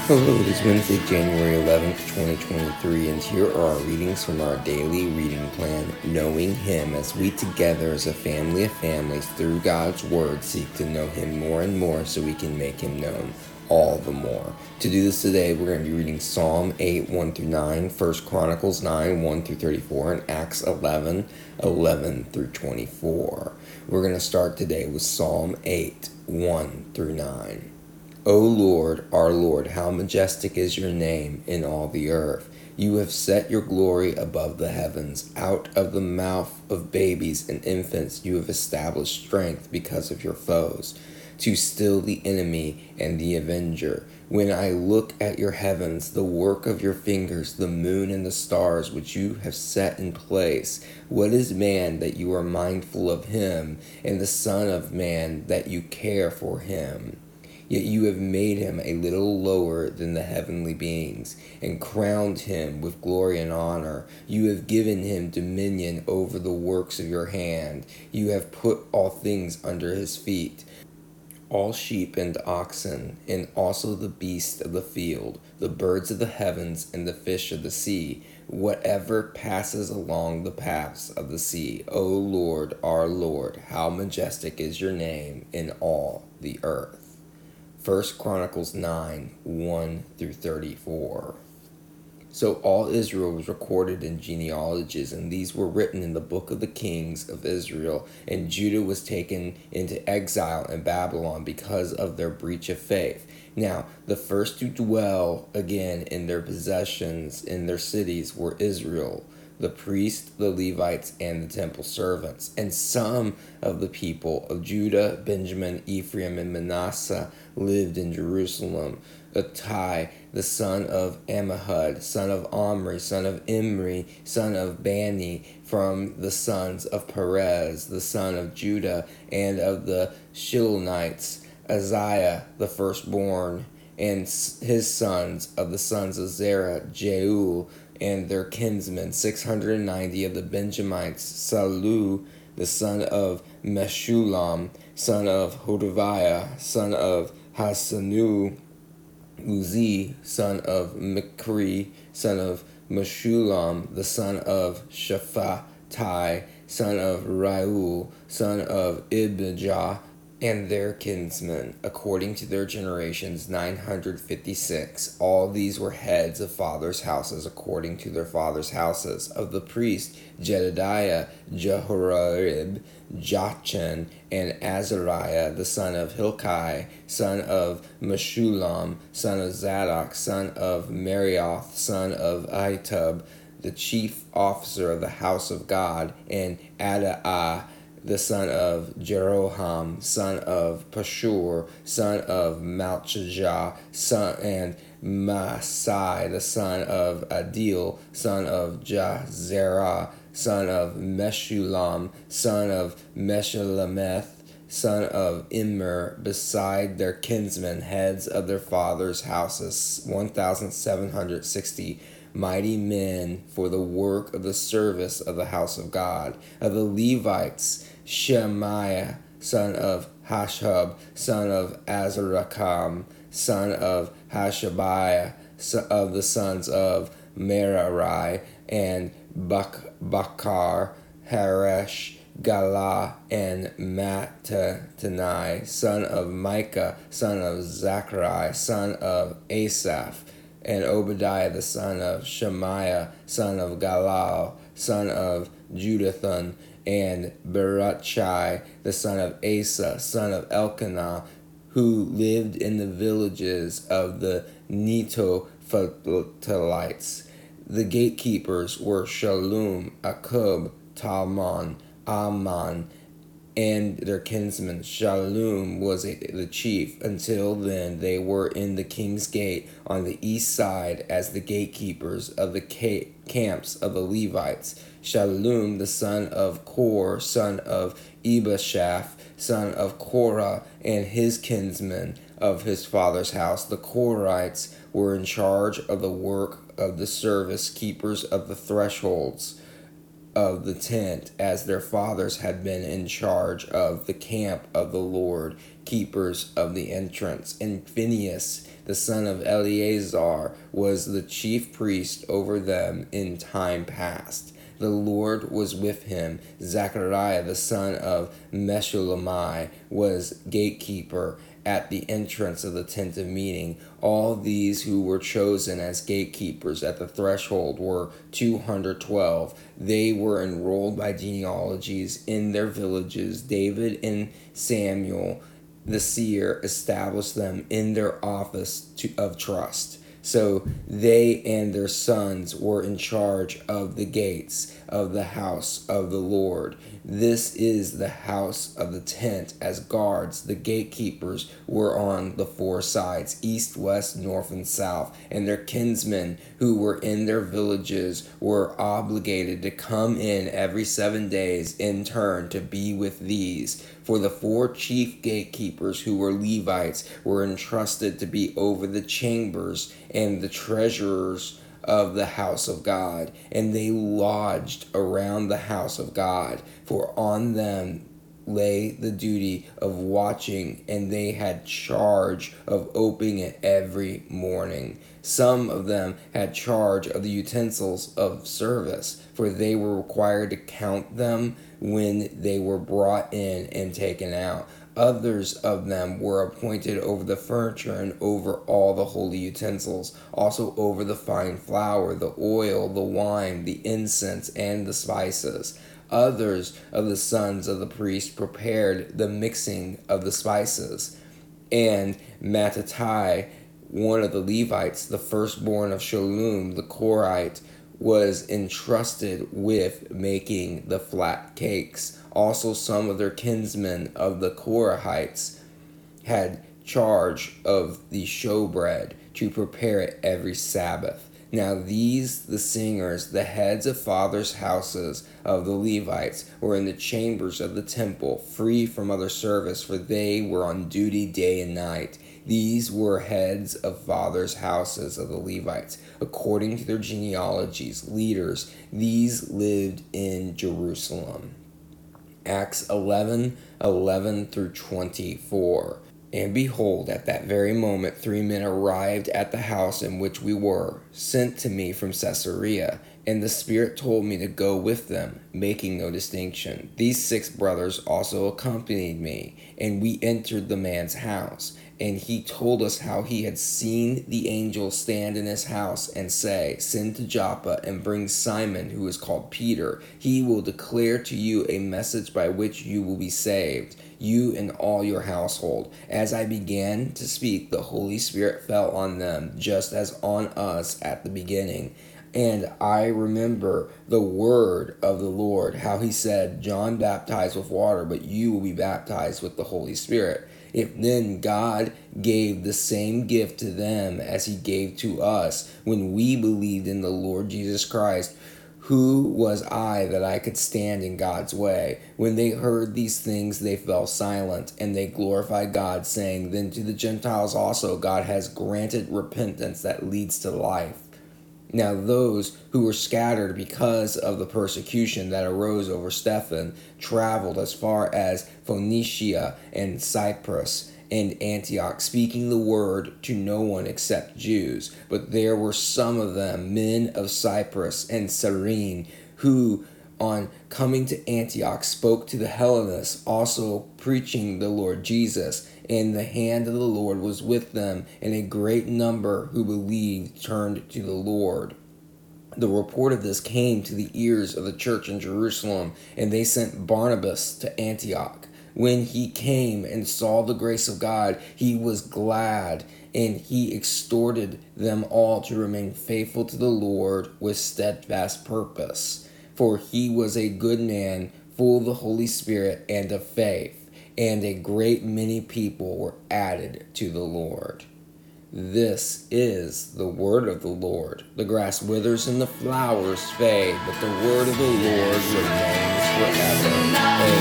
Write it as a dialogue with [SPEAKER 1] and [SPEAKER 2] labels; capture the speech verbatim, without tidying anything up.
[SPEAKER 1] Hello, it is Wednesday, January eleventh, twenty twenty-three, and here are our readings from our daily reading plan, Knowing Him, as we together as a family of families through God's Word seek to know Him more and more so we can make Him known all the more. To do this today, we're going to be reading Psalm eight, one through nine, First Chronicles nine, one through thirty-four, and Acts eleven, eleven through twenty-four. We're going to start today with Psalm eight, one through nine. O Lord, our Lord, how majestic is your name in all the earth. You have set your glory above the heavens. Out of the mouth of babies and infants you have established strength because of your foes, to still the enemy and the avenger. When I look at your heavens, the work of your fingers, the moon and the stars which you have set in place, what is man that you are mindful of him, and the Son of Man that you care for him? Yet you have made him a little lower than the heavenly beings, and crowned him with glory and honor. You have given him dominion over the works of your hand. You have put all things under his feet, all sheep and oxen, and also the beasts of the field, the birds of the heavens, and the fish of the sea, whatever passes along the paths of the sea. O Lord, our Lord, how majestic is your name in all the earth. First Chronicles nine, one through thirty-four. So all Israel was recorded in genealogies, and these were written in the book of the kings of Israel. And Judah was taken into exile in Babylon because of their breach of faith. Now, the first to dwell again in their possessions in their cities were Israel, the priests, the Levites, and the temple servants. And some of the people of Judah, Benjamin, Ephraim, and Manasseh lived in Jerusalem. Attai, the son of Ammihud, son of Omri, son of Imri, son of Bani, from the sons of Perez, the son of Judah, and of the Shilonites, Isaiah, the firstborn, and his sons of the sons of Zerah, Jeuel, and their kinsmen, six hundred ninety of the Benjamites, Salu, the son of Meshullam, son of Hodaviah, son of Hasanu, Uzi, son of Mikri, son of Meshullam, the son of Shaphatai, son of Reuel, son of Ibijah, and their kinsmen, according to their generations, nine hundred fifty-six. All these were heads of fathers' houses, according to their fathers' houses. Of the priests, Jedediah, Jehoiarib, Jachin, and Azariah, the son of Hilkiah, son of Meshullam, son of Zadok, son of Marioth, son of Ahitub, the chief officer of the house of God, and Adaiah, the son of Jeroham, son of Pashur, son of Malchijah, son and Masai, the son of Adil, son of Jahzerah, son of Meshullam, son of Meshulameth, son of Immer, beside their kinsmen, heads of their fathers' houses, one thousand seven hundred sixty mighty men for the work of the service of the house of God. Of the Levites, Shemaiah, son of Hashub, son of Azarikam, son of Hashabiah, of the sons of Merari, and Bak- Bakar, Haresh, Gala, and Mattanai, son of Micah, son of Zachari, son of Asaph, and Obadiah, the son of Shemaiah, son of Galal, son of Jeduthun, and Beratchai, the son of Asa, son of Elkanah, who lived in the villages of the Netophilites. The gatekeepers were Shallum, Akub, Talmon, Amon, and their kinsmen. Shallum was a, the chief. Until then, they were in the king's gate on the east side as the gatekeepers of the ca- camps of the Levites. Shallum, the son of Kor, son of Ebashaph, son of Korah, and his kinsmen of his father's house. The Korites were in charge of the work of the service, keepers of the thresholds. of the tent, as their fathers had been in charge of the camp of the Lord, keepers of the entrance. And Phinehas, the son of Eleazar, was the chief priest over them in time past. The Lord was with him. Zechariah, the son of Meshullemai, was gatekeeper at the entrance of the tent of meeting. All these who were chosen as gatekeepers at the threshold were two hundred twelve. They were enrolled by genealogies in their villages. David and Samuel, the seer, established them in their office to, of trust. So they and their sons were in charge of the gates of the house of the Lord. This is the house of the tent as guards. The gatekeepers were on the four sides, east, west, north, and south, and their kinsmen who were in their villages were obligated to come in every seven days in turn to be with these. For the four chief gatekeepers, who were Levites, were entrusted to be over the chambers and the treasurers of the house of God, and they lodged around the house of God, for on them lay the duty of watching, and they had charge of opening it every morning. Some of them had charge of the utensils of service, for they were required to count them when they were brought in and taken out. Others of them were appointed over the furniture and over all the holy utensils, also over the fine flour, the oil, the wine, the incense, and the spices. Others of the sons of the priest prepared the mixing of the spices. And Mattathiah, one of the Levites, the firstborn of Shallum the Korite, was entrusted with making the flat cakes. Also, some of their kinsmen of the Korahites had charge of the showbread to prepare it every Sabbath. Now these, the singers, the heads of fathers' houses of the Levites, were in the chambers of the temple, free from other service, for they were on duty day and night. These were heads of fathers' houses of the Levites, according to their genealogies, leaders. These lived in Jerusalem. Acts eleven, eleven through twenty-four. And behold, at that very moment three men arrived at the house in which we were, sent to me from Caesarea, and the Spirit told me to go with them, making no distinction. These six brothers also accompanied me, and we entered the man's house. And he told us how he had seen the angel stand in his house and say, "Send to Joppa and bring Simon, who is called Peter. He will declare to you a message by which you will be saved, you and all your household." As I began to speak, the Holy Spirit fell on them, just as on us at the beginning. And I remember the word of the Lord, how he said, "John baptized with water, but you will be baptized with the Holy Spirit." If then God gave the same gift to them as he gave to us when we believed in the Lord Jesus Christ, who was I that I could stand in God's way? When they heard these things, they fell silent, and they glorified God, saying, "Then to the Gentiles also God has granted repentance that leads to life." Now those who were scattered because of the persecution that arose over Stephen traveled as far as Phoenicia and Cyprus and Antioch, speaking the word to no one except Jews. But there were some of them, men of Cyprus and Cyrene, who on coming to Antioch spoke to the Hellenists, also preaching the Lord Jesus. And the hand of the Lord was with them, and a great number who believed turned to the Lord. The report of this came to the ears of the church in Jerusalem, and they sent Barnabas to Antioch. When he came and saw the grace of God, he was glad, and he exhorted them all to remain faithful to the Lord with steadfast purpose. For he was a good man, full of the Holy Spirit and of faith. And a great many people were added to the Lord. This is the word of the Lord. The grass withers and the flowers fade, but the word of the Lord remains forever.